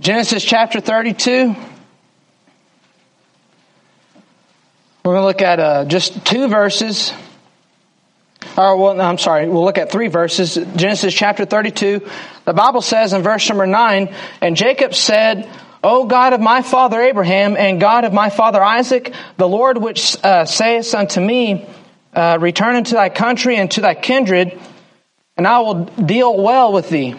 Genesis chapter 32. We're going to look at just two verses. We'll look at three verses. Genesis chapter 32. The Bible says in verse number 9, "And Jacob said, O God of my father Abraham and God of my father Isaac, the Lord which saith unto me, return unto thy country and to thy kindred, and I will deal well with thee."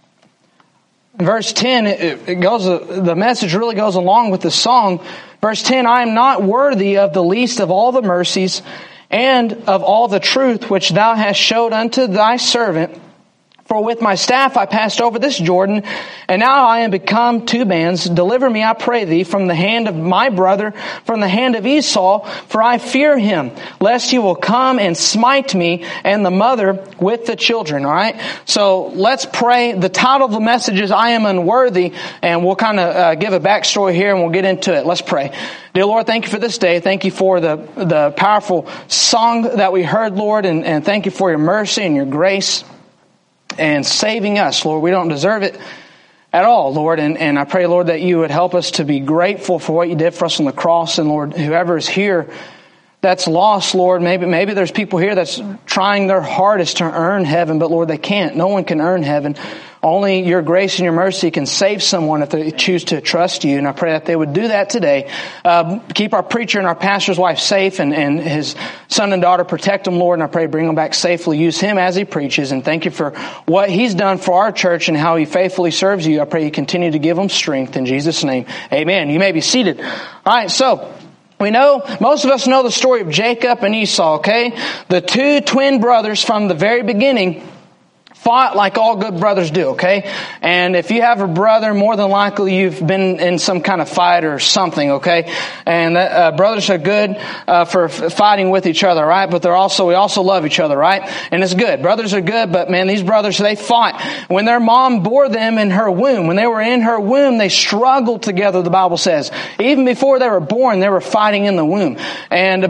In verse 10, the message really goes along with the song. Verse 10, "I am not worthy of the least of all the mercies and of all the truth which thou hast showed unto thy servant. For with my staff I passed over this Jordan, and now I am become two bands. Deliver me, I pray thee, from the hand of my brother, from the hand of Esau, for I fear him, lest he will come and smite me and the mother with the children." All right? So let's pray. The title of the message is "I Am Unworthy," and we'll kind of give a backstory here and we'll get into it. Let's pray. Dear Lord, thank you for this day. Thank you for the powerful song that we heard, Lord, and thank you for your mercy and your grace and saving us, Lord. We don't deserve it at all, Lord. And I pray, Lord, that you would help us to be grateful for what you did for us on the cross. And Lord, whoever is here that's lost, Lord, maybe there's people here that's trying their hardest to earn heaven, but Lord, they can't. No one can earn heaven. Only your grace and your mercy can save someone if they choose to trust you. And I pray that they would do that today. Keep our preacher and our pastor's wife safe and his son and daughter. Protect them, Lord. And I pray bring them back safely. Use him as he preaches. And thank you for what he's done for our church and how he faithfully serves you. I pray you continue to give him strength. In Jesus' name, amen. You may be seated. All right, so we know, most of us know the story of Jacob and Esau, okay? The two twin brothers from the very beginning fought like all good brothers do, okay? And if you have a brother, more than likely you've been in some kind of fight or something, okay? And brothers are good for fighting with each other, right? But we also love each other, right? And it's good. Brothers are good, but man, these brothers, they fought. When their mom bore them in her womb, when they were in her womb, they struggled together, the Bible says. Even before they were born, they were fighting in the womb. And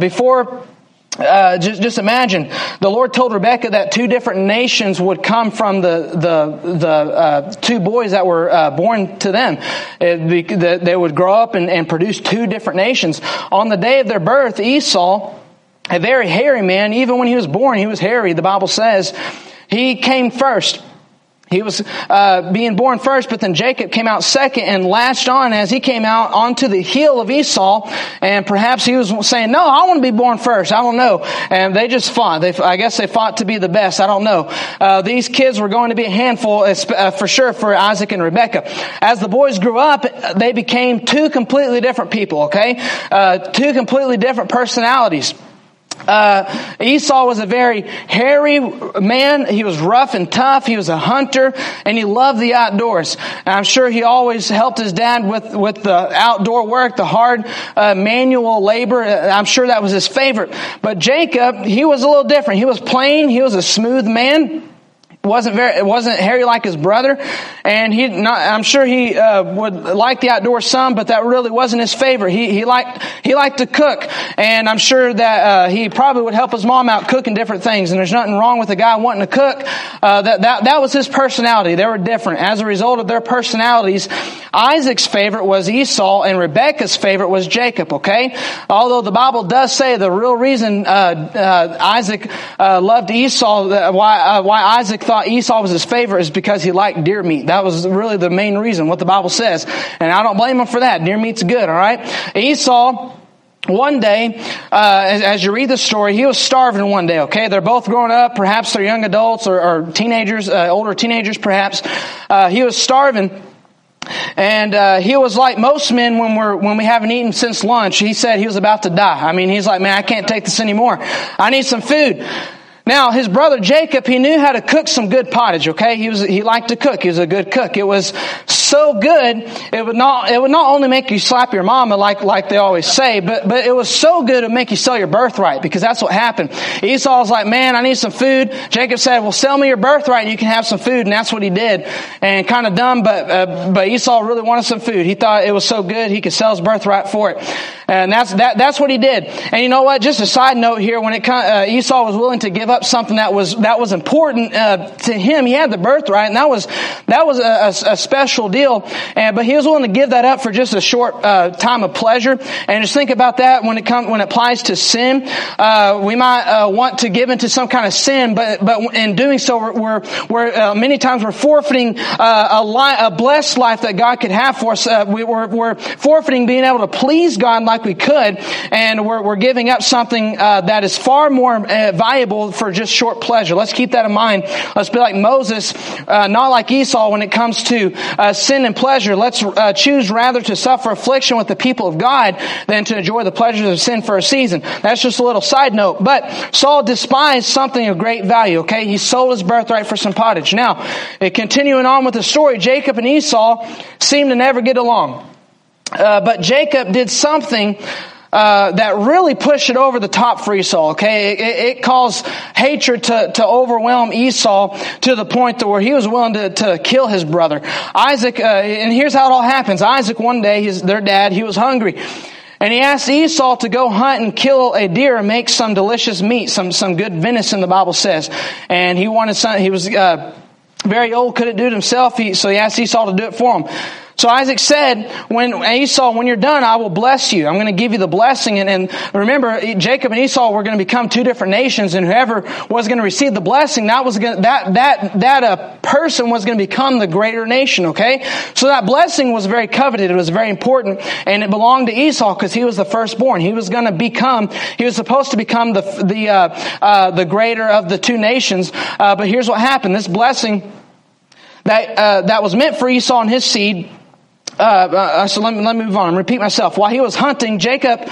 just imagine, the Lord told Rebekah that two different nations would come from the two boys that were born to them. They would grow up and produce two different nations. On the day of their birth, Esau, a very hairy man, even when he was born, he was hairy. The Bible says he came first. He was being born first, but then Jacob came out second and latched on as he came out onto the heel of Esau. And perhaps he was saying, "No, I want to be born first." I don't know. And they just fought. I guess they fought to be the best. I don't know. These kids were going to be a handful for sure for Isaac and Rebekah. As the boys grew up, they became two completely different people, okay? Two completely different personalities. Esau was a very hairy man. He was rough and tough. He was a hunter and he loved the outdoors. And I'm sure he always helped his dad with the outdoor work, the hard manual labor. I'm sure that was his favorite. But Jacob, he was a little different. He was plain. He was a smooth man. It wasn't hairy like his brother, and I'm sure he would like the outdoors some, but that really wasn't his favorite. He liked to cook, and I'm sure that he probably would help his mom out cooking different things. And there's nothing wrong with a guy wanting to cook. That was his personality. They were different. As a result of their personalities, Isaac's favorite was Esau, and Rebekah's favorite was Jacob. Okay, although the Bible does say the real reason Isaac loved Esau, why Isaac thought Esau was his favorite, is because he liked deer meat. That was really the main reason, what the Bible says. And I don't blame him for that. Deer meat's good, all right? Esau, one day, as you read the story, he was starving one day, okay? They're both growing up. Perhaps they're young adults or teenagers, older teenagers perhaps. He was starving. And he was like most men when we haven't eaten since lunch. He said he was about to die. I mean, he's like, "Man, I can't take this anymore. I need some food." Now, his brother Jacob, he knew how to cook some good pottage, okay? He liked to cook. He was a good cook. It was so good, it would not only make you slap your mama like they always say, but it was so good it would make you sell your birthright, because that's what happened. Esau was like, "Man, I need some food." Jacob said, "Well, sell me your birthright and you can have some food." And that's what he did. And kind of dumb, but Esau really wanted some food. He thought it was so good he could sell his birthright for it. And that's what he did. And you know what? Just a side note here, when Esau was willing to give up up something that was important to him. He had the birthright, and that was a special deal. But he was willing to give that up for just a short time of pleasure. And just think about that when it applies to sin. We might want to give into some kind of sin, but in doing so, we're many times we're forfeiting a blessed life that God could have for us. We're forfeiting being able to please God like we could, and we're giving up something that is far more valuable for just short pleasure. Let's keep that in mind. Let's be like Moses, not like Esau when it comes to sin and pleasure. Let's choose rather to suffer affliction with the people of God than to enjoy the pleasures of sin for a season. That's just a little side note. But Saul despised something of great value, okay? He sold his birthright for some pottage. Now, continuing on with the story, Jacob and Esau seem to never get along. But Jacob did something that really pushed it over the top for Esau, okay? It caused hatred to overwhelm Esau to the point to where he was willing to kill his brother. Isaac, and here's how it all happens. Isaac, one day, their dad, he was hungry. And he asked Esau to go hunt and kill a deer and make some delicious meat, some good venison, the Bible says. And he wanted some, he was very old, couldn't do it himself, so he asked Esau to do it for him. So Isaac said, when you're done, I will bless you. I'm going to give you the blessing. And remember, Jacob and Esau were going to become two different nations, and whoever was going to receive the blessing, that person was going to become the greater nation, okay? So that blessing was very coveted. It was very important, and it belonged to Esau because he was the firstborn. He was supposed to become the greater of the two nations. But here's what happened. This blessing that was meant for Esau and his seed, so let me move on and repeat myself. While he was hunting, Jacob,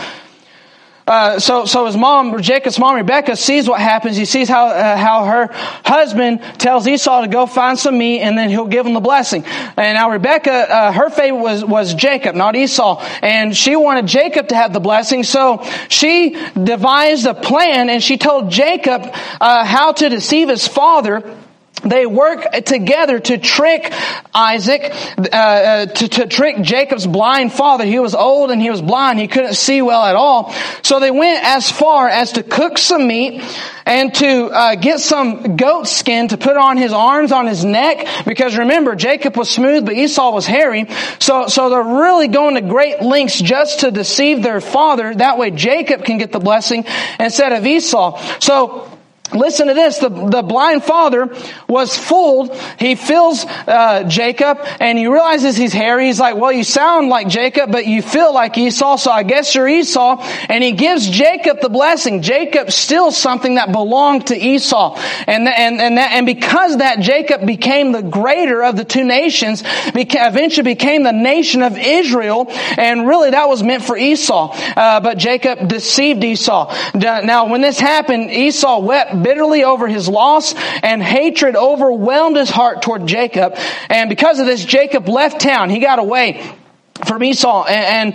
so his mom, Jacob's mom, Rebekah, sees what happens. He sees how her husband tells Esau to go find some meat, and then he'll give him the blessing. And now Rebekah, her favorite was Jacob, not Esau, and she wanted Jacob to have the blessing. So she devised a plan, and she told Jacob how to deceive his father. They work together to trick Isaac, to trick Jacob's blind father. He was old and he was blind. He couldn't see well at all. So they went as far as to cook some meat and to get some goat skin to put on his arms, on his neck. Because remember, Jacob was smooth, but Esau was hairy. So they're really going to great lengths just to deceive their father. That way Jacob can get the blessing instead of Esau. So listen to this. The blind father was fooled. He feels Jacob, and he realizes he's hairy. He's like, well, you sound like Jacob, but you feel like Esau, so I guess you're Esau. And he gives Jacob the blessing. Jacob steals something that belonged to Esau. And because that, Jacob became the greater of the two nations, eventually became the nation of Israel. And really that was meant for Esau. But Jacob deceived Esau. Now, when this happened, Esau wept bitterly over his loss, and hatred overwhelmed his heart toward Jacob. And because of this, Jacob left town. He got away from Esau, and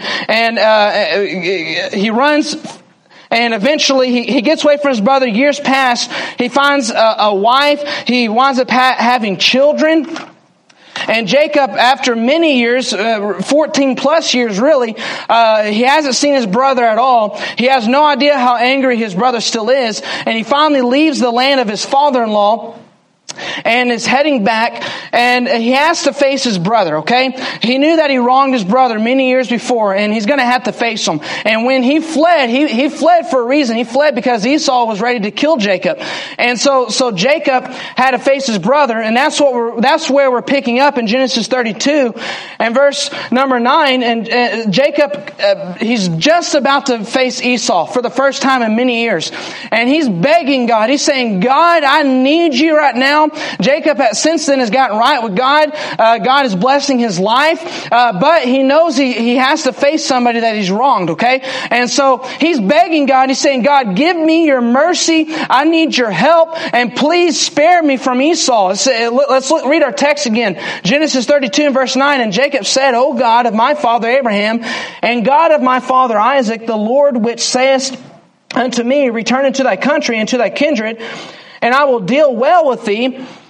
he runs. And eventually he gets away from his brother. Years pass. He finds a wife. He winds up having children. And Jacob, after many years, 14 plus years really, he hasn't seen his brother at all. He has no idea how angry his brother still is. And he finally leaves the land of his father-in-law and is heading back, and he has to face his brother, okay? He knew that he wronged his brother many years before, and he's going to have to face him. And when he fled, he fled for a reason. He fled because Esau was ready to kill Jacob. And so Jacob had to face his brother, and that's where we're picking up in Genesis 32 and verse number 9. And Jacob, he's just about to face Esau for the first time in many years. And he's begging God. He's saying, God, I need you right now. Jacob since then has gotten right with God. God is blessing his life. But he knows he has to face somebody that he's wronged, okay? And so he's begging God. He's saying, God, give me your mercy. I need your help. And please spare me from Esau. Let's read our text again. Genesis 32 and verse 9. And Jacob said, O God of my father Abraham, and God of my father Isaac, the Lord which sayest unto me, return into thy country and to thy kindred, and I will deal well with thee.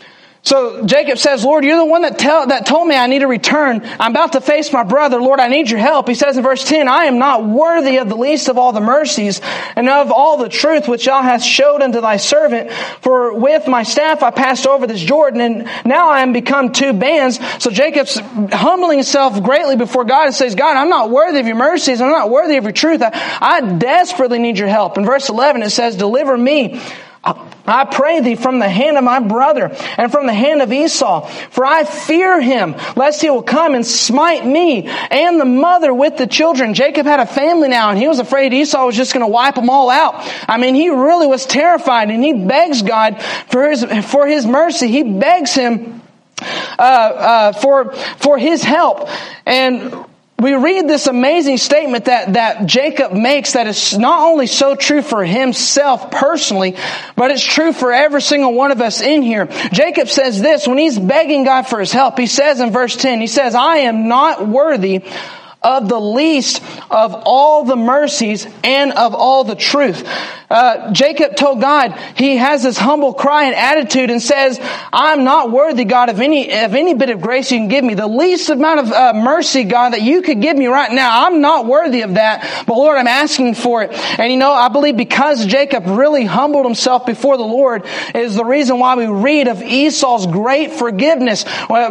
So Jacob says, Lord, you're the one that told me I need to return. I'm about to face my brother. Lord, I need your help. He says in verse 10, I am not worthy of the least of all the mercies and of all the truth which thou hast showed unto thy servant. For with my staff I passed over this Jordan, and now I am become two bands. So Jacob's humbling himself greatly before God and says, God, I'm not worthy of your mercies. I'm not worthy of your truth. I desperately need your help. In verse 11 it says, deliver me, I pray thee, from the hand of my brother and from the hand of Esau. For I fear him, lest he will come and smite me and the mother with the children. Jacob had a family now, and he was afraid Esau was just going to wipe them all out. I mean, he really was terrified, and he begs God for his mercy. He begs him for his help. And we read this amazing statement that Jacob makes that is not only so true for himself personally, but it's true for every single one of us in here. Jacob says this when he's begging God for his help. He says in verse 10, he says, I am not worthy of the least of all the mercies and of all the truth. Jacob told God, he has this humble cry and attitude and says, I'm not worthy, God, of any bit of grace you can give me. The least amount of mercy, God, that you could give me right now, I'm not worthy of that. But Lord, I'm asking for it. And I believe because Jacob really humbled himself before the Lord is the reason why we read of Esau's great forgiveness.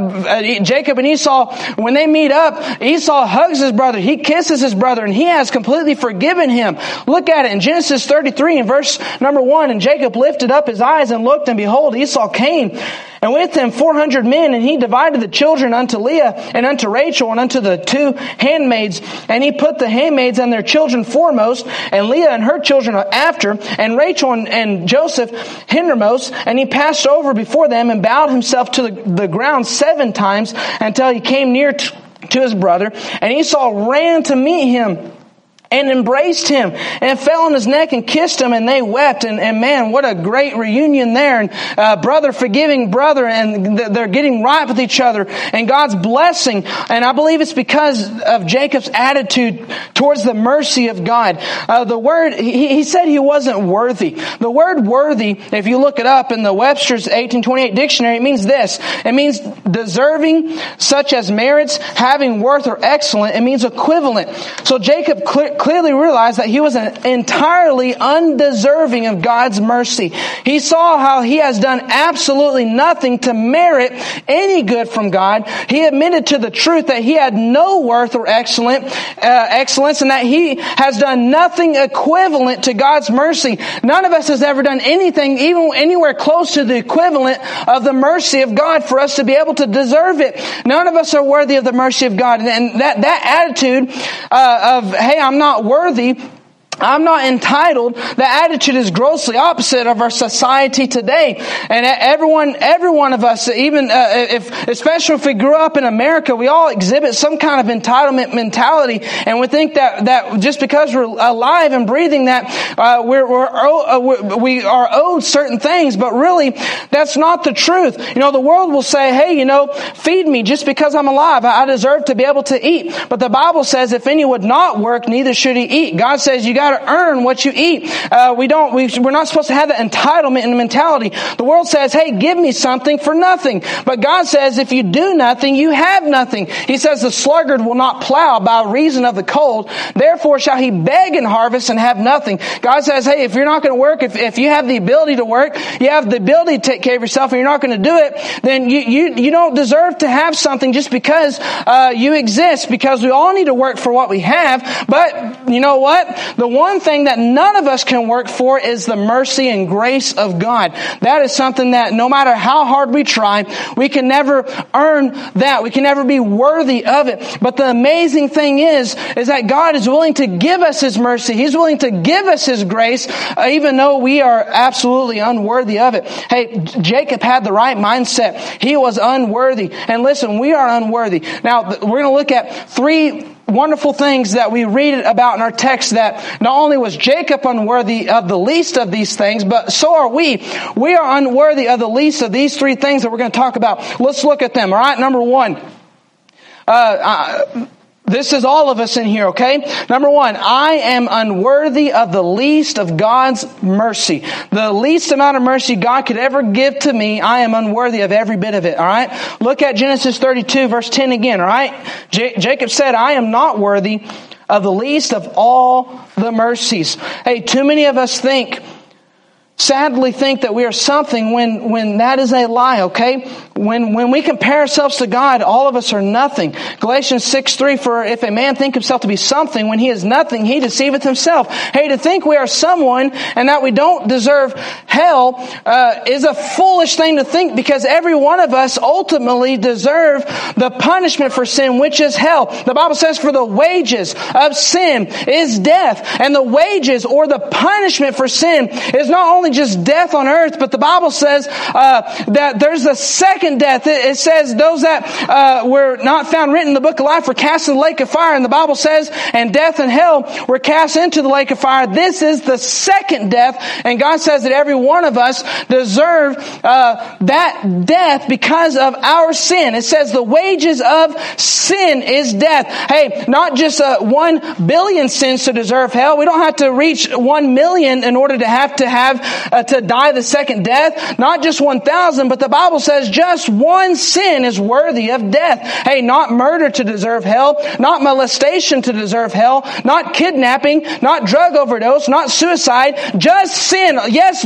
Jacob and Esau, when they meet up, Esau hugs his brother, he kisses his brother, and he has completely forgiven him. Look at it in Genesis 33 in verse number 1. And Jacob lifted up his eyes and looked, and behold, Esau came, and with him 400 men, and he divided the children unto Leah and unto Rachel and unto the two handmaids. And he put the handmaids and their children foremost, and Leah and her children after, and Rachel and Joseph hindermost. And he passed over before them and bowed himself to the ground 7 times until he came near to his brother. And Esau ran to meet him and embraced him and fell on his neck and kissed him, and they wept. And man, what a great reunion there. And brother forgiving brother, and they're getting right with each other, and God's blessing. And I believe it's because of Jacob's attitude towards the mercy of God. The word, he said he wasn't worthy. The word worthy, if you look it up in the Webster's 1828 dictionary, it means this. It means deserving, such as merits, having worth, or excellent. It means equivalent. So Jacob clearly realized that he was entirely undeserving of God's mercy. He saw how he has done absolutely nothing to merit any good from God. He admitted to the truth that he had no worth or excellence, and that he has done nothing equivalent to God's mercy. None of us has ever done anything even anywhere close to the equivalent of the mercy of God for us to be able to deserve it. None of us are worthy of the mercy of God. And that attitude of, hey, I'm not worthy, I'm not entitled, the attitude is grossly opposite of our society today. And every one of us, even especially if we grew up in America, we all exhibit some kind of entitlement mentality, and we think that just because we're alive and breathing, that we are owed certain things. But really, that's not the truth. The world will say, "Hey, feed me just because I'm alive. I deserve to be able to eat." But the Bible says, "If any would not work, neither should he eat." God says you got to earn what you eat. We're not supposed to have that entitlement and mentality. The world says, hey, give me something for nothing. But God says, if you do nothing, you have nothing. He says the sluggard will not plow by reason of the cold. Therefore shall he beg and harvest and have nothing. God says, hey, if you're not going to work, if you have the ability to work, you have the ability to take care of yourself, and you're not going to do it, then you don't deserve to have something just because you exist, because we all need to work for what we have. But you know what? The one thing that none of us can work for is the mercy and grace of God. That is something that no matter how hard we try, we can never earn that. We can never be worthy of it. But the amazing thing is that God is willing to give us His mercy. He's willing to give us His grace, even though we are absolutely unworthy of it. Hey, Jacob had the right mindset. He was unworthy. And listen, we are unworthy. Now, we're going to look at 3 wonderful things that we read about in our text, that not only was Jacob unworthy of the least of these things, but so are we. We are unworthy of the least of these 3 things that we're going to talk about. Let's look at them. All right. Number 1. This is all of us in here, okay? Number one, I am unworthy of the least of God's mercy. The least amount of mercy God could ever give to me, I am unworthy of every bit of it, all right? Look at Genesis 32, verse 10 again, all right? Jacob said, I am not worthy of the least of all the mercies. Hey, too many of us sadly think that we are something when that is a lie, okay? When we compare ourselves to God, all of us are nothing. Galatians 6:3, for if a man think himself to be something when he is nothing, he deceiveth himself. Hey, to think we are someone and that we don't deserve hell is a foolish thing to think, because every one of us ultimately deserve the punishment for sin, which is hell. The Bible says, for the wages of sin is death. And the wages, or the punishment for sin, is not only just death on earth, but the Bible says that there's a second death. It says those that were not found written in the book of life were cast in the lake of fire. And the Bible says, and death and hell were cast into the lake of fire. This is the second death. And God says that every one of us deserve that death because of our sin. It says the wages of sin is death. Hey, not just 1 billion sins to deserve hell. We don't have to reach 1 million in order to have to die the second death. Not just 1,000, but the Bible says just one sin is worthy of death. Hey, not murder to deserve hell, not molestation to deserve hell, not kidnapping, not drug overdose, not suicide, just sin. Yes,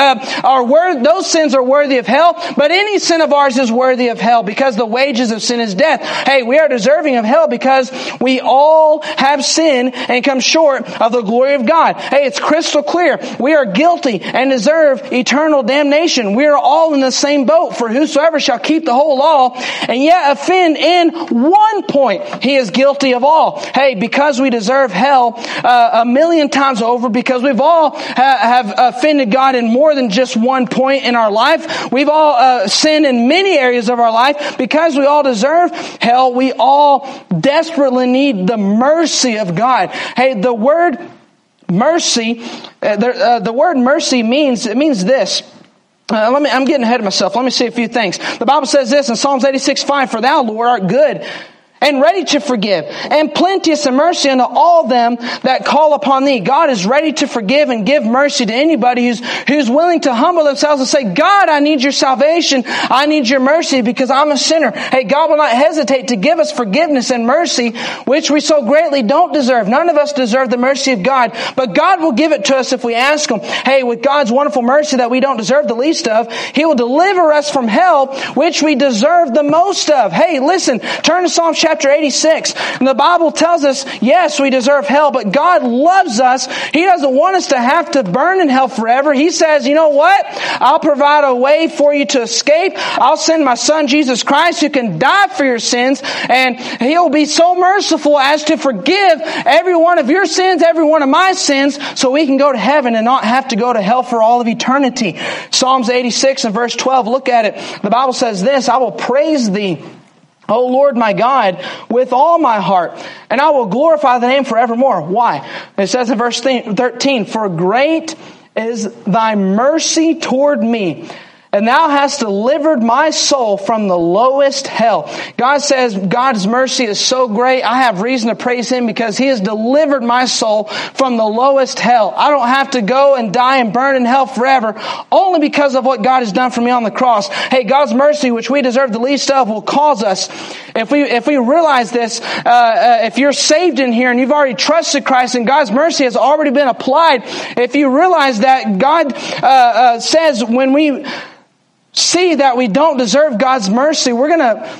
those sins are worthy of hell, but any sin of ours is worthy of hell, because the wages of sin is death. Hey, we are deserving of hell because we all have sinned and come short of the glory of God. Hey, it's crystal clear. We are guilty and deserve eternal damnation. We are all in the same boat. For whosoever shall keep the whole law and yet offend in one point, he is guilty of all. Hey, because we deserve hell 1,000,000 times over, because we've all have offended God in more than just one point in our life. We've all sinned in many areas of our life. Because we all deserve hell, we all desperately need the mercy of God. Hey, the word mercy, the word mercy means this. I'm getting ahead of myself. Let me say a few things. The Bible says this in Psalms 86:5, for thou, Lord, art good and ready to forgive, and plenteous in mercy unto all them that call upon thee. God is ready to forgive and give mercy to anybody who's willing to humble themselves and say, God, I need your salvation. I need your mercy because I'm a sinner. Hey, God will not hesitate to give us forgiveness and mercy, which we so greatly don't deserve. None of us deserve the mercy of God, but God will give it to us if we ask Him. Hey, with God's wonderful mercy that we don't deserve the least of, He will deliver us from hell, which we deserve the most of. Hey, listen, turn to Psalm chapter 86. And the Bible tells us, yes, we deserve hell, but God loves us. He doesn't want us to have to burn in hell forever. He says, you know what? I'll provide a way for you to escape. I'll send my Son, Jesus Christ, who can die for your sins, and He'll be so merciful as to forgive every one of your sins, every one of my sins, so we can go to heaven and not have to go to hell for all of eternity. Psalms 86 and verse 12, look at it. The Bible says this, I will praise Thee, O Lord my God, with all my heart, and I will glorify Thy name forevermore. Why? It says in verse 13, for great is Thy mercy toward me, and Thou hast delivered my soul from the lowest hell. God says God's mercy is so great, I have reason to praise Him because He has delivered my soul from the lowest hell. I don't have to go and die and burn in hell forever, only because of what God has done for me on the cross. Hey, God's mercy, which we deserve the least of, will cause us, if we realize this, if you're saved in here and you've already trusted Christ and God's mercy has already been applied, if you realize that God says when we see that we don't deserve God's mercy, we're going to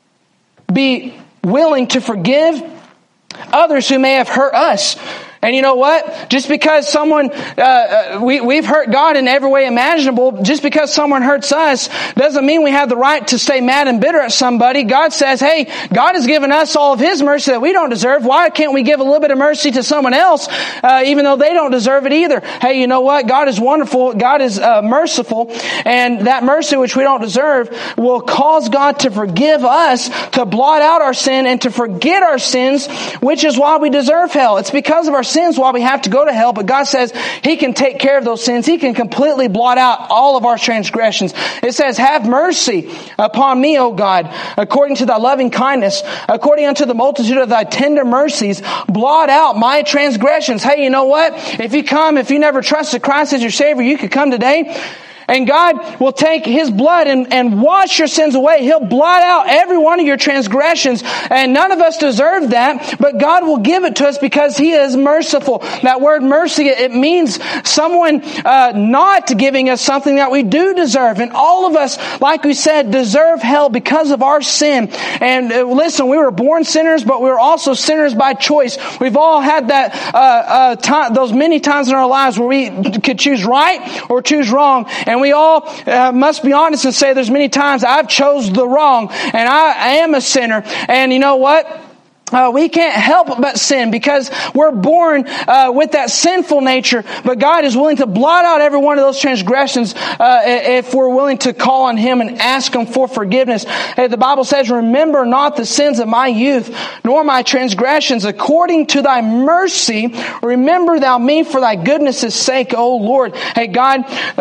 be willing to forgive others who may have hurt us. And you know what? Just because someone, we've hurt God in every way imaginable, just because someone hurts us doesn't mean we have the right to stay mad and bitter at somebody. God says, hey, God has given us all of His mercy that we don't deserve. Why can't we give a little bit of mercy to someone else, even though they don't deserve it either? Hey, you know what? God is wonderful. God is merciful. And that mercy which we don't deserve will cause God to forgive us, to blot out our sin and to forget our sins, which is why we deserve hell. It's because of our sins while we have to go to hell, but God says He can take care of those sins. He can completely blot out all of our transgressions. It says, have mercy upon me, O God, according to thy loving kindness, according unto the multitude of thy tender mercies, blot out my transgressions. Hey, you know what? If you never trusted Christ as your Savior, you could come today. And God will take His blood and wash your sins away. He'll blot out every one of your transgressions. And none of us deserve that, but God will give it to us because He is merciful. That word mercy, it means someone not giving us something that we do deserve. And all of us, like we said, deserve hell because of our sin. And listen, we were born sinners, but we were also sinners by choice. We've all had that those many times in our lives where we could choose right or choose wrong. And we all must be honest and say there's many times I've chose the wrong and I am a sinner. And you know what? We can't help but sin because we're born with that sinful nature. But God is willing to blot out every one of those transgressions if we're willing to call on Him and ask Him for forgiveness. Hey, the Bible says, remember not the sins of my youth, nor my transgressions. According to thy mercy, remember thou me for thy goodness' sake, O Lord. Hey, God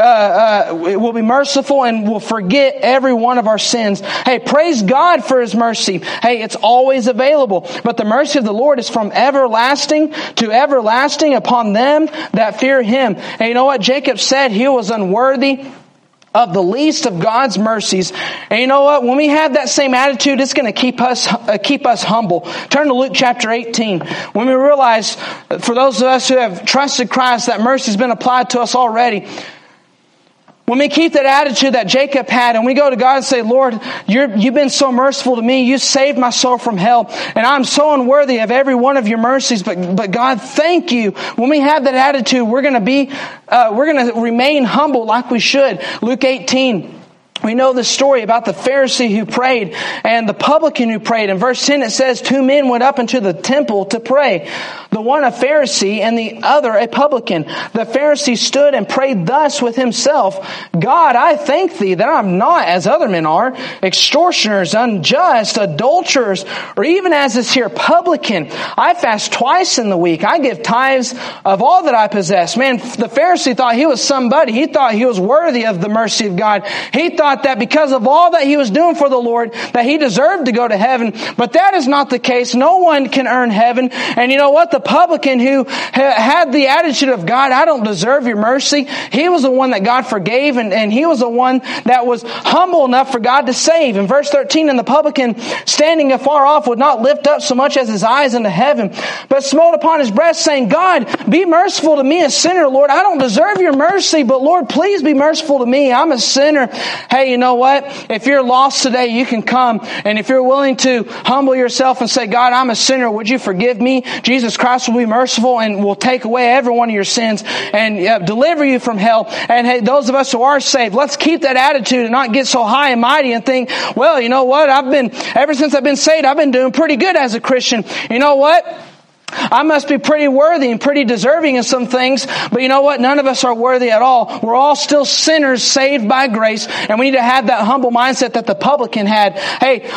will be merciful and will forget every one of our sins. Hey, praise God for His mercy. Hey, it's always available. But the mercy of the Lord is from everlasting to everlasting upon them that fear Him. And you know what? Jacob said he was unworthy of the least of God's mercies. And you know what? When we have that same attitude, it's going to keep us humble. Turn to Luke chapter 18. When we realize, for those of us who have trusted Christ, that mercy has been applied to us already. When we keep that attitude that Jacob had and we go to God and say, Lord, you've been so merciful to me. You saved my soul from hell. And I'm so unworthy of every one of your mercies. But God, thank you. When we have that attitude, we're going to remain humble like we should. Luke 18. We know the story about the Pharisee who prayed and the publican who prayed. In verse 10 it says, 2 men went up into the temple to pray. The one a Pharisee and the other a publican. The Pharisee stood and prayed thus with himself, God, I thank thee that I'm not as other men are, extortioners, unjust, adulterers, or even as this here publican. I fast twice in the week. I give tithes of all that I possess. Man, the Pharisee thought he was somebody. He thought he was worthy of the mercy of God. He thought that because of all that he was doing for the Lord, that he deserved to go to heaven. But that is not the case. No one can earn heaven. And you know what? The publican who had the attitude of, God, I don't deserve your mercy. He was the one that God forgave, and he was the one that was humble enough for God to save. In verse 13, and the publican standing afar off would not lift up so much as his eyes into heaven, but smote upon his breast, saying, God, be merciful to me, a sinner. Lord, I don't deserve your mercy, but Lord, please be merciful to me. I'm a sinner. Hey, you know what? If you're lost today, you can come. And if you're willing to humble yourself and say, God, I'm a sinner. Would you forgive me? Jesus Christ will be merciful and will take away every one of your sins and deliver you from hell. And hey, those of us who are saved, let's keep that attitude and not get so high and mighty and think, well, you know what? Ever since I've been saved, I've been doing pretty good as a Christian. You know what? I must be pretty worthy and pretty deserving of some things, but you know what? None of us are worthy at all. We're all still sinners saved by grace, and we need to have that humble mindset that the publican had. Hey,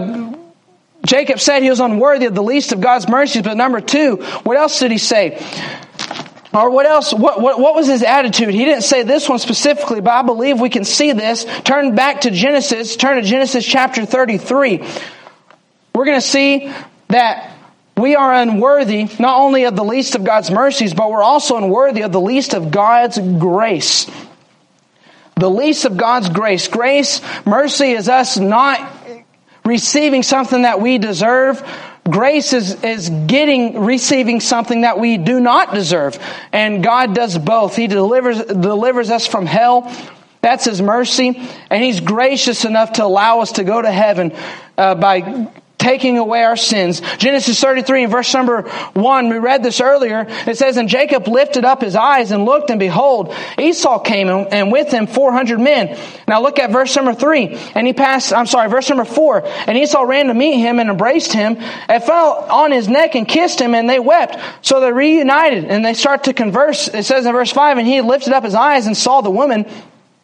Jacob said he was unworthy of the least of God's mercies, but number 2, what else did he say? Or what else? What was his attitude? He didn't say this one specifically, but I believe we can see this. Turn to Genesis chapter 33. We're going to see that we are unworthy not only of the least of God's mercies, but we're also unworthy of the least of God's grace. The least of God's grace. Grace, mercy is us not receiving something that we deserve. Grace is receiving something that we do not deserve. And God does both. He delivers us from hell. That's His mercy. And He's gracious enough to allow us to go to heaven by taking away our sins. Genesis 33 and verse number 1, we read this earlier. It says, and Jacob lifted up his eyes and looked, and behold, Esau came, and with him 400 men. Now look at verse number 3. Verse number 4. And Esau ran to meet him and embraced him and fell on his neck and kissed him, and they wept. So they reunited and they start to converse. It says in verse 5, and he lifted up his eyes and saw the woman.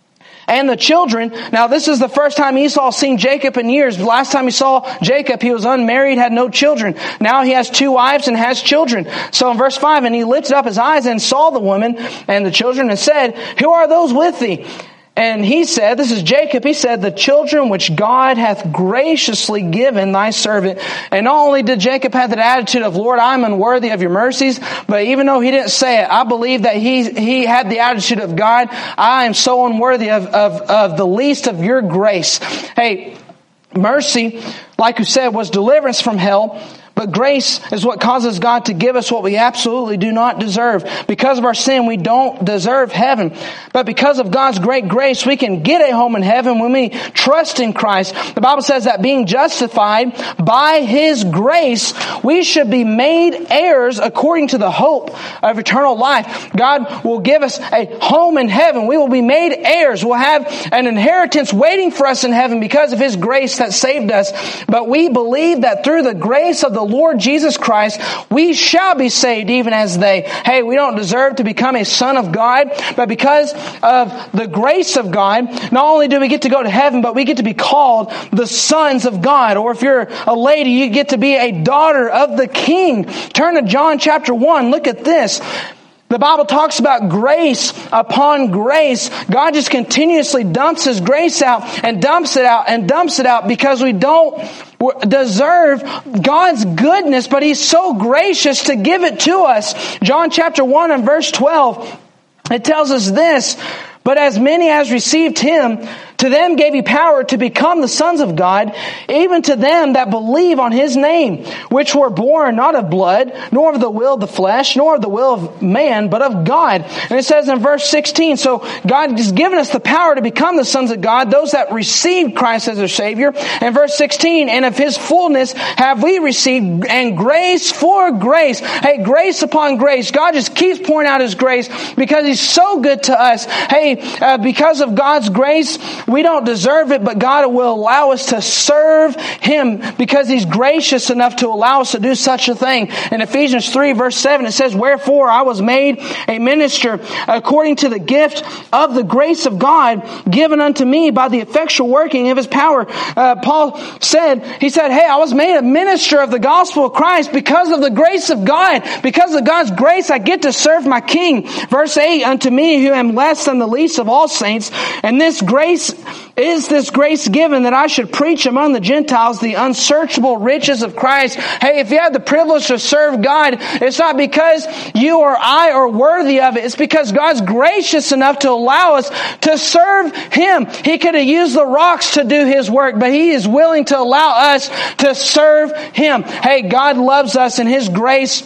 And the children, now this is the first time Esau seen Jacob in years. The last time he saw Jacob, he was unmarried, had no children. Now he has 2 wives and has children. So in verse 5, and he lifted up his eyes and saw the woman and the children and said, who are those with thee? And he said, this is Jacob, he said, the children which God hath graciously given thy servant. And not only did Jacob have that attitude of, Lord, I'm unworthy of your mercies, but even though he didn't say it, I believe that he had the attitude of, God, I am so unworthy of the least of your grace. Hey, mercy, like you said, was deliverance from hell. But grace is what causes God to give us what we absolutely do not deserve. Because of our sin, we don't deserve heaven. But because of God's great grace, we can get a home in heaven when we trust in Christ. The Bible says that being justified by His grace, we should be made heirs according to the hope of eternal life. God will give us a home in heaven. We will be made heirs. We'll have an inheritance waiting for us in heaven because of His grace that saved us. But we believe that through the grace of the Lord Jesus Christ, we shall be saved even as they. Hey, we don't deserve to become a son of God, but because of the grace of God, not only do we get to go to heaven, but we get to be called the sons of God. Or if you're a lady, you get to be a daughter of the King. Turn to John chapter 1. Look at this. The Bible talks about grace upon grace. God just continuously dumps His grace out and dumps it out and dumps it out because we don't deserve God's goodness, but He's so gracious to give it to us. John chapter 1 and verse 12, it tells us this, but as many as received Him, to them gave He power to become the sons of God, even to them that believe on His name, which were born not of blood, nor of the will of the flesh, nor of the will of man, but of God. And it says in verse 16, so God has given us the power to become the sons of God, those that received Christ as their Savior. And verse 16, and of His fullness have we received, and grace for grace. Hey, grace upon grace. God just keeps pouring out His grace because He's so good to us. Hey, because of God's grace, we don't deserve it, but God will allow us to serve Him because He's gracious enough to allow us to do such a thing. In Ephesians 3 verse 7 it says, wherefore I was made a minister according to the gift of the grace of God given unto me by the effectual working of His power. Paul said, he said, hey, I was made a minister of the gospel of Christ because of the grace of God. Because of God's grace, I get to serve my King. Verse 8, unto me who am less than the least of all saints, and this grace is this grace given that I should preach among the Gentiles the unsearchable riches of Christ. Hey, if you have the privilege to serve God, it's not because you or I are worthy of it. It's because God's gracious enough to allow us to serve Him. He could have used the rocks to do His work, but He is willing to allow us to serve Him. Hey, God loves us, and His grace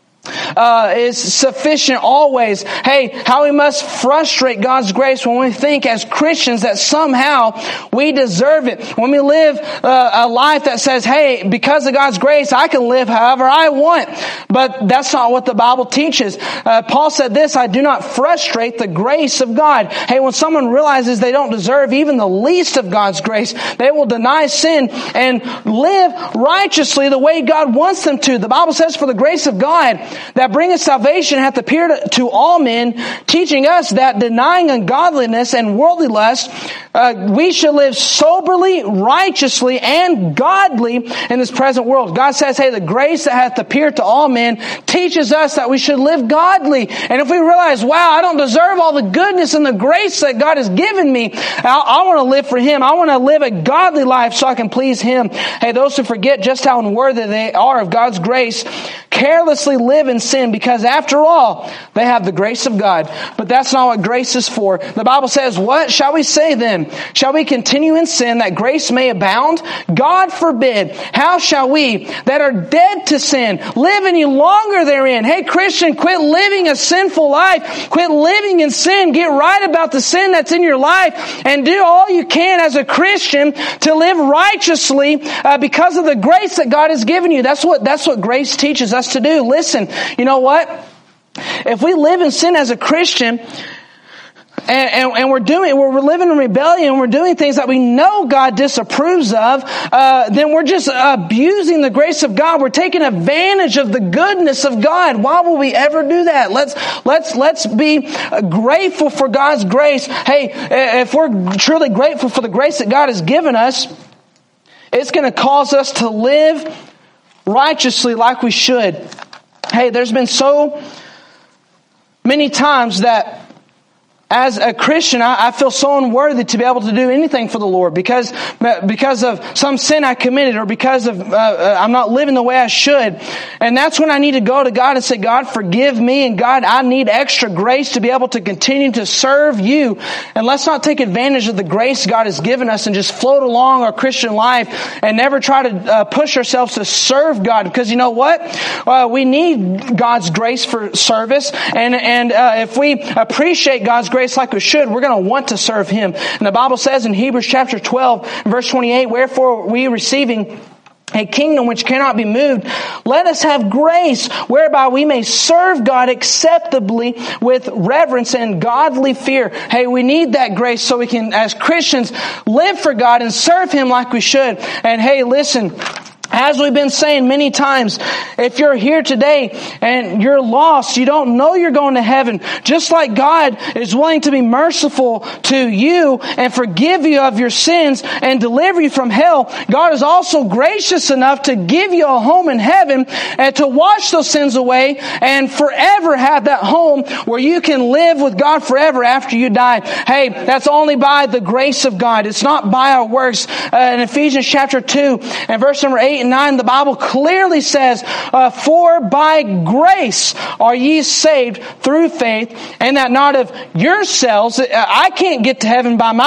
is sufficient always. Hey, how we must frustrate God's grace when we think as Christians that somehow we deserve it. When we live a life that says, hey, because of God's grace, I can live however I want. But that's not what the Bible teaches. Paul said this, I do not frustrate the grace of God. Hey, when someone realizes they don't deserve even the least of God's grace, they will deny sin and live righteously the way God wants them to. The Bible says, for the grace of God that bringeth salvation hath appeared to all men, teaching us that denying ungodliness and worldly lust, we should live soberly, righteously, and godly in this present world. God says, hey, the grace that hath appeared to all men teaches us that we should live godly. And if we realize, wow, I don't deserve all the goodness and the grace that God has given me, I want to live for Him. I want to live a godly life so I can please Him. Hey, those who forget just how unworthy they are of God's grace carelessly live in sin because after all, they have the grace of God. But that's not what grace is for. The Bible says, what shall we say then? Shall we continue in sin that grace may abound? God forbid. How shall we that are dead to sin live any longer therein? Hey Christian, quit living a sinful life. Quit living in sin. Get right about the sin that's in your life and do all you can as a Christian to live righteously because of the grace that God has given you. That's what grace teaches us to do. Listen, you know what? If we live in sin as a Christian, and we're living in rebellion, we're doing things that we know God disapproves of, then we're just abusing the grace of God. We're taking advantage of the goodness of God. Why will we ever do that? Let's be grateful for God's grace. Hey, if we're truly grateful for the grace that God has given us, it's going to cause us to live righteously like we should. Hey, there's been so many times that as a Christian, I feel so unworthy to be able to do anything for the Lord because of some sin I committed, or because of I'm not living the way I should. And that's when I need to go to God and say, God, forgive me. And God, I need extra grace to be able to continue to serve you. And let's not take advantage of the grace God has given us and just float along our Christian life and never try to push ourselves to serve God. Because you know what? We need God's grace for service. And if we appreciate God's grace like we should, we're going to want to serve Him. And the Bible says in Hebrews chapter 12, verse 28, wherefore we receiving a kingdom which cannot be moved, let us have grace whereby we may serve God acceptably with reverence and godly fear. Hey, we need that grace so we can, as Christians, live for God and serve Him like we should. And hey, listen, as we've been saying many times, if you're here today and you're lost, you don't know you're going to heaven, just like God is willing to be merciful to you and forgive you of your sins and deliver you from hell, God is also gracious enough to give you a home in heaven and to wash those sins away and forever have that home where you can live with God forever after you die. Hey, that's only by the grace of God. It's not by our works. In Ephesians chapter 2 and verse number 8 and 9, the Bible clearly says, for by grace are ye saved through faith, and that not of yourselves. I can't get to heaven by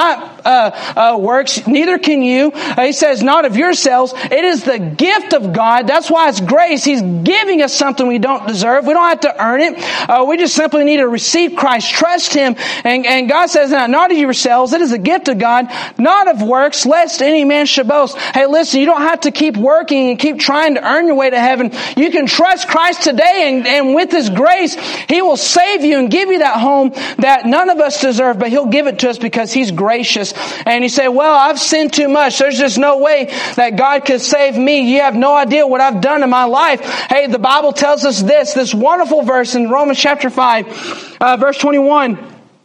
my works, neither can you. He says, not of yourselves. It is the gift of God. That's why it's grace. He's giving us something we don't deserve. We don't have to earn it. We just simply need to receive Christ, trust Him. And God says, not of yourselves. It is a gift of God, not of works, lest any man should boast. Hey, listen, you don't have to keep working and keep trying to earn your way to heaven. You can trust Christ today, and with His grace, He will save you and give you that home that none of us deserve, but He'll give it to us because He's gracious. And you say, well, I've sinned too much. There's just no way that God could save me. You have no idea what I've done in my life. Hey, the Bible tells us this wonderful verse in Romans chapter 5, verse 21.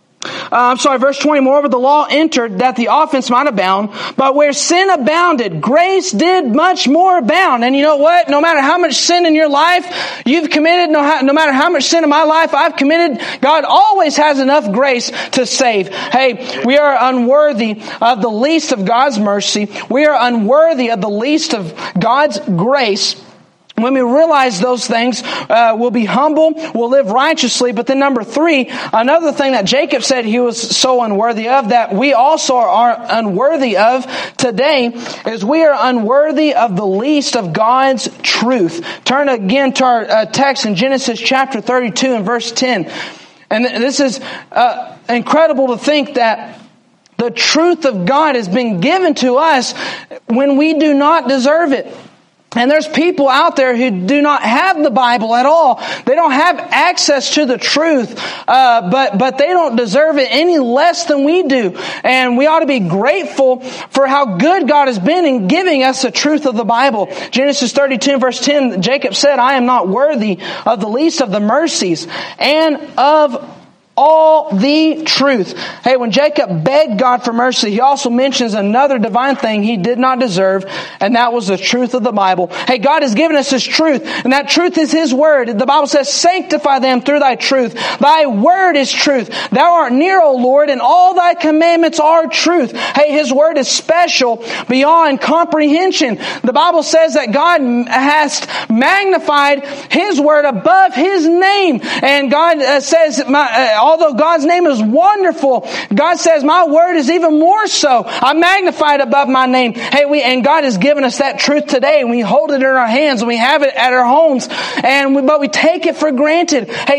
Verse 20, moreover, the law entered that the offense might abound, but where sin abounded, grace did much more abound. And you know what? No matter how much sin in your life you've committed, no matter how much sin in my life I've committed, God always has enough grace to save. Hey, we are unworthy of the least of God's mercy. We are unworthy of the least of God's grace. When we realize those things, we'll be humble, we'll live righteously. But then number 3, another thing that Jacob said he was so unworthy of, that we also are unworthy of today, is we are unworthy of the least of God's truth. Turn again to our text in Genesis chapter 32 and verse 10. And this is incredible to think that the truth of God has been given to us when we do not deserve it. And there's people out there who do not have the Bible at all. They don't have access to the truth, but they don't deserve it any less than we do. And we ought to be grateful for how good God has been in giving us the truth of the Bible. Genesis 32 verse 10, Jacob said, I am not worthy of the least of the mercies and of all the truth. Hey, when Jacob begged God for mercy, he also mentions another divine thing he did not deserve, and that was the truth of the Bible. Hey, God has given us His truth, and that truth is His word. The Bible says, sanctify them through thy truth. Thy word is truth. Thou art near, O Lord, and all thy commandments are truth. Hey, His word is special beyond comprehension. The Bible says that God has magnified His word above His name. And God says, although God's name is wonderful, God says, my word is even more so. I magnify it above my name. Hey, and God has given us that truth today, and we hold it in our hands, and we have it at our homes, but we take it for granted. Hey,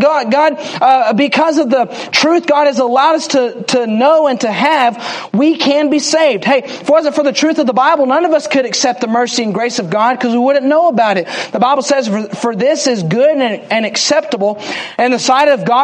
God, because of the truth God has allowed us to know and to have, we can be saved. Hey, if it wasn't for the truth of the Bible, none of us could accept the mercy and grace of God because we wouldn't know about it. The Bible says, for this is good and acceptable in the sight of God our Savior,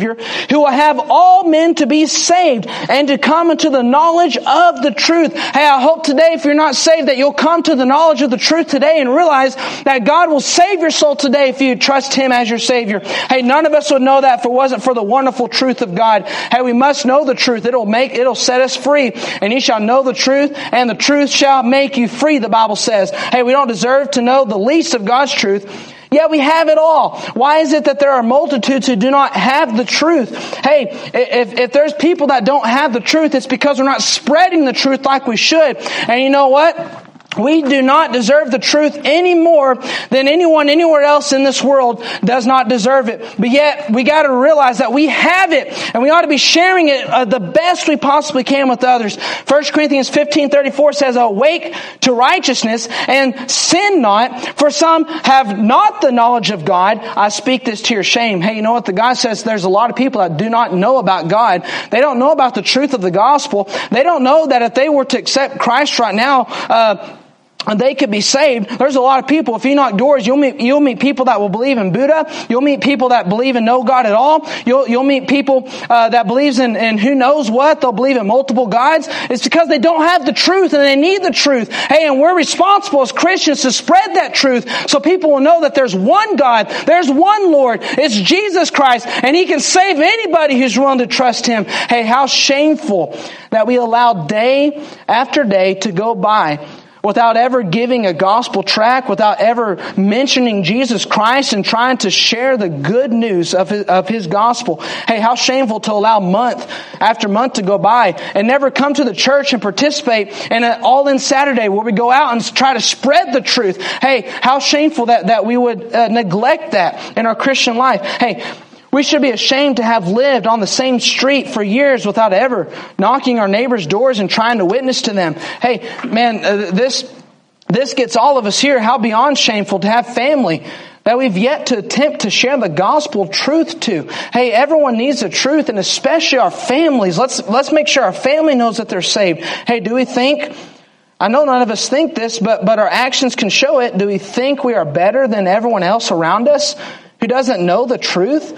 Savior, who will have all men to be saved and to come into the knowledge of the truth. Hey, I hope today, if you're not saved, that you'll come to the knowledge of the truth today and realize that God will save your soul today if you trust Him as your Savior. Hey, none of us would know that if it wasn't for the wonderful truth of God. Hey, we must know the truth. It'll set us free. And ye shall know the truth, and the truth shall make you free, the Bible says. Hey, we don't deserve to know the least of God's truth, yet we have it all. Why is it that there are multitudes who do not have the truth? Hey, if there's people that don't have the truth, it's because we're not spreading the truth like we should. And you know what? We do not deserve the truth any more than anyone anywhere else in this world does not deserve it. But yet, we got to realize that we have it, and we ought to be sharing it the best we possibly can with others. 1 Corinthians 15:34 says, awake to righteousness and sin not, for some have not the knowledge of God. I speak this to your shame. Hey, you know what? The God says there's a lot of people that do not know about God. They don't know about the truth of the gospel. They don't know that if they were to accept Christ right now, and they could be saved. There's a lot of people. If you knock doors, you'll meet people that will believe in Buddha. You'll meet people that believe in no God at all. You'll meet people that believes in who knows what. They'll believe in multiple gods. It's because they don't have the truth and they need the truth. Hey, and we're responsible as Christians to spread that truth so people will know that there's one God, there's one Lord. It's Jesus Christ, and He can save anybody who's willing to trust Him. Hey, how shameful that we allow day after day to go by without ever giving a gospel tract, without ever mentioning Jesus Christ and trying to share the good news of His gospel. Hey, how shameful to allow month after month to go by and never come to the church and participate in an all-in Saturday where we go out and try to spread the truth. Hey, how shameful that we would neglect that in our Christian life. Hey, we should be ashamed to have lived on the same street for years without ever knocking our neighbors' doors and trying to witness to them. Hey, man, this gets all of us here. How beyond shameful to have family that we've yet to attempt to share the gospel truth to. Hey, everyone needs the truth, and especially our families. Let's make sure our family knows that they're saved. Hey, do we think, I know none of us think this, but our actions can show it. Do we think we are better than everyone else around us who doesn't know the truth?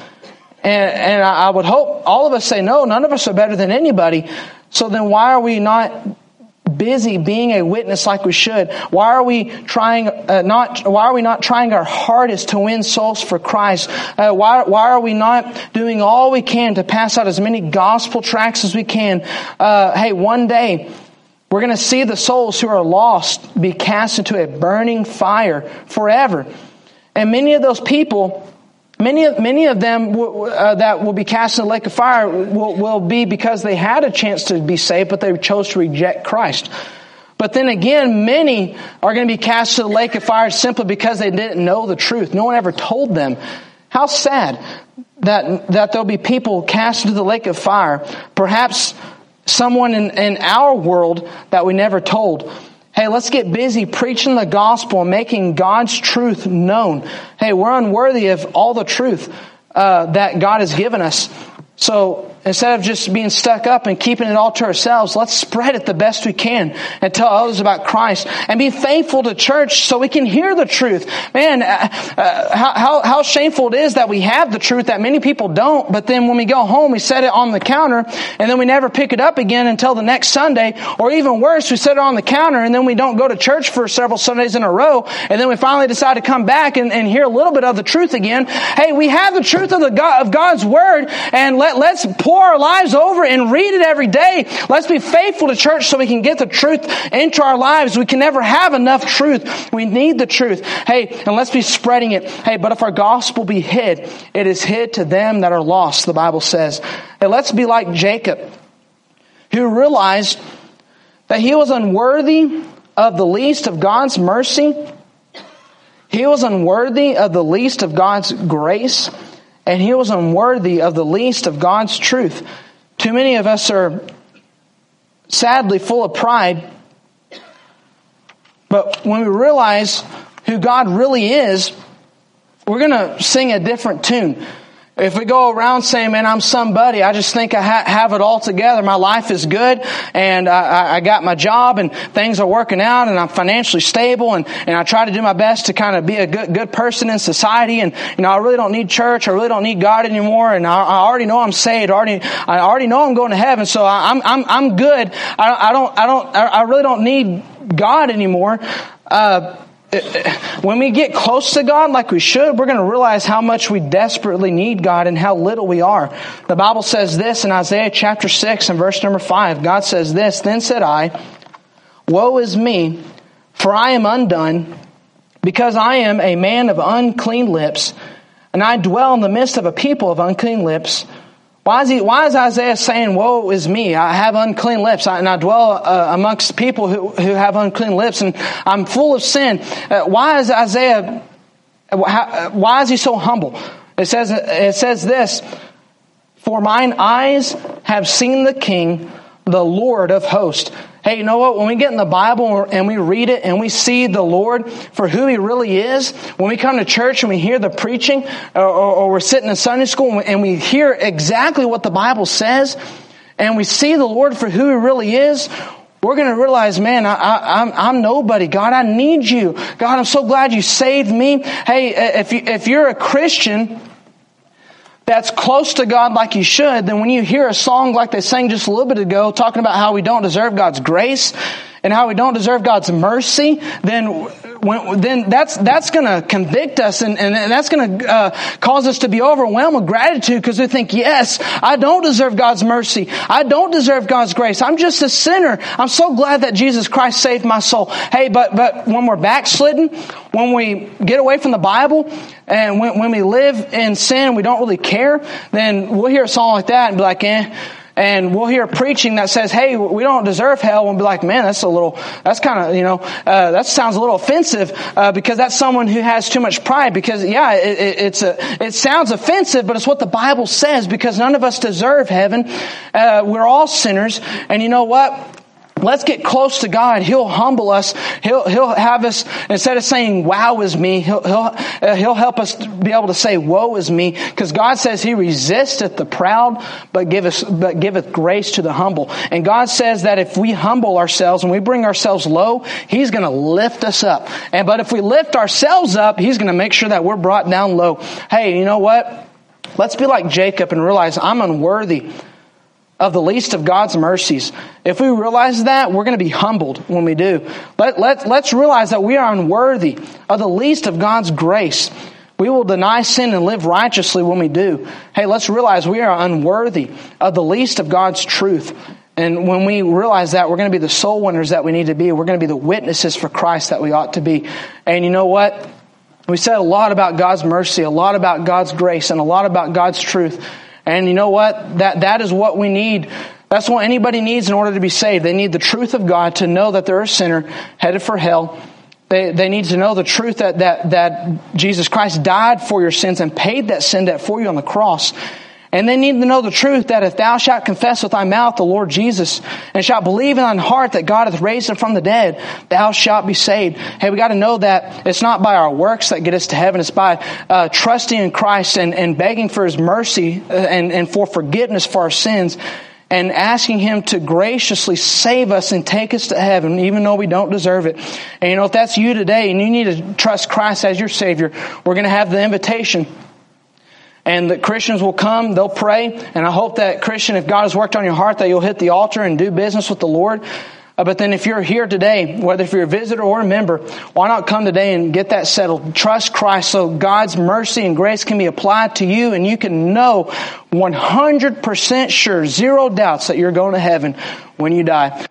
And I would hope all of us say, no, none of us are better than anybody. So then why are we not busy being a witness like we should? Why are we not trying our hardest to win souls for Christ? Why are we not doing all we can to pass out as many gospel tracts as we can? Hey, one day we're going to see the souls who are lost be cast into a burning fire forever. And many of those people, Many of them that will be cast in the lake of fire will be because they had a chance to be saved, but they chose to reject Christ. But then again, many are going to be cast to the lake of fire simply because they didn't know the truth. No one ever told them. How sad that there'll be people cast into the lake of fire. Perhaps someone in our world that we never told. Hey, let's get busy preaching the gospel and making God's truth known. Hey, we're unworthy of all the truth that God has given us. So instead of just being stuck up and keeping it all to ourselves, let's spread it the best we can and tell others about Christ and be faithful to church so we can hear the truth. Man, how shameful it is that we have the truth that many people don't, but then when we go home, we set it on the counter and then we never pick it up again until the next Sunday. Or even worse, we set it on the counter and then we don't go to church for several Sundays in a row, and then we finally decide to come back and hear a little bit of the truth again. Hey, we have the truth of God's Word, and let's pour our lives over and read it every day. Let's be faithful to church so we can get the truth into our lives. We can never have enough truth. We need the truth. Hey, and let's be spreading it. Hey, but if our gospel be hid, it is hid to them that are lost, the Bible says. And let's be like Jacob, who realized that he was unworthy of the least of God's mercy. He was unworthy of the least of God's grace. And he was unworthy of the least of God's truth. Too many of us are sadly full of pride. But when we realize who God really is, we're going to sing a different tune. If we go around saying, man, I'm somebody, I just think I have it all together. My life is good, and I got my job, and things are working out, and I'm financially stable, and I try to do my best to kind of be a good person in society, and I really don't need church, I really don't need God anymore, and I already know I'm saved, I already know I'm going to heaven, so I'm good. I really don't need God anymore. When we get close to God like we should, we're going to realize how much we desperately need God and how little we are. The Bible says this in Isaiah chapter 6 and verse number 5. God says this, "Then said I, woe is me, for I am undone, because I am a man of unclean lips, and I dwell in the midst of a people of unclean lips." Why is Isaiah saying, woe is me, I have unclean lips, and I dwell amongst people who have unclean lips, and I'm full of sin? Why is he so humble? It says this, "For mine eyes have seen the King, the Lord of hosts." Hey, you know what? When we get in the Bible and we read it and we see the Lord for who He really is, when we come to church and we hear the preaching, or we're sitting in Sunday school and we hear exactly what the Bible says, and we see the Lord for who He really is, we're going to realize, man, I'm nobody. God, I need you. God, I'm so glad you saved me. Hey, if you're a Christian that's close to God like you should, then when you hear a song like they sang just a little bit ago, talking about how we don't deserve God's grace and how we don't deserve God's mercy, then that's going to convict us, and that's going to cause us to be overwhelmed with gratitude, because we think, yes, I don't deserve God's mercy. I don't deserve God's grace. I'm just a sinner. I'm so glad that Jesus Christ saved my soul. Hey, but when we're backslidden, when we get away from the Bible, and when we live in sin and we don't really care, then we'll hear a song like that and be like, eh. And we'll hear preaching that says, hey, we don't deserve hell. We'll be like, man, that sounds a little offensive, because that's someone who has too much pride. Because, yeah, it sounds offensive, but it's what the Bible says, because none of us deserve heaven. We're all sinners. And you know what? Let's get close to God. He'll humble us. He'll have us, instead of saying, wow is me, He'll help us be able to say, woe is me. Because God says He resisteth the proud, but giveth grace to the humble. And God says that if we humble ourselves and we bring ourselves low, He's going to lift us up. But if we lift ourselves up, He's going to make sure that we're brought down low. Hey, you know what? Let's be like Jacob and realize I'm unworthy of the least of God's mercies. If we realize that, we're going to be humbled when we do. Let's realize that we are unworthy of the least of God's grace. We will deny sin and live righteously when we do. Hey, let's realize we are unworthy of the least of God's truth. And when we realize that, we're going to be the soul winners that we need to be. We're going to be the witnesses for Christ that we ought to be. And you know what? We said a lot about God's mercy, a lot about God's grace, and a lot about God's truth. And you know what? That is what we need. That's what anybody needs in order to be saved. They need the truth of God to know that they're a sinner headed for hell. They need to know the truth that Jesus Christ died for your sins and paid that sin debt for you on the cross. And they need to know the truth that if thou shalt confess with thy mouth the Lord Jesus, and shalt believe in thine heart that God hath raised him from the dead, thou shalt be saved. Hey, we got to know that it's not by our works that get us to heaven. It's by trusting in Christ and begging for His mercy and for forgiveness for our sins, and asking Him to graciously save us and take us to heaven, even though we don't deserve it. And you know, if that's you today and you need to trust Christ as your Savior, we're going to have the invitation. And the Christians will come, they'll pray. And I hope that, Christian, if God has worked on your heart, that you'll hit the altar and do business with the Lord. But then if you're here today, whether if you're a visitor or a member, why not come today and get that settled? Trust Christ so God's mercy and grace can be applied to you, and you can know 100% sure, zero doubts that you're going to heaven when you die.